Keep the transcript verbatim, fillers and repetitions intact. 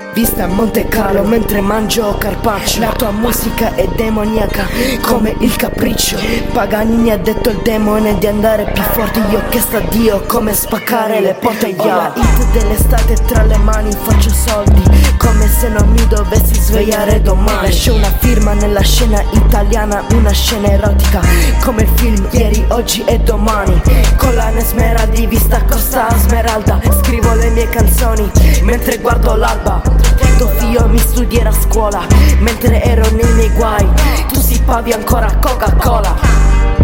vista a Monte Carlo mentre mangio carpaccio. La tua musica è demoniaca come il capriccio. Paganini ha detto il demone di andare più forte. Io ho chiesto a Dio come spaccare le porte. Ho la hit dell'estate tra le mani, faccio soldi come se non mi dovessi svegliare domani. Lascio una firma nella scena italiana, una scena erotica come il film ieri, oggi e domani. Collane smeraldi, vista Costa Smeralda. Scrivo le mie canzoni mentre guardo l'alba. Tuo figlio mi studierà a scuola mentre ero nei miei guai. Tu sippavi ancora Coca-Cola.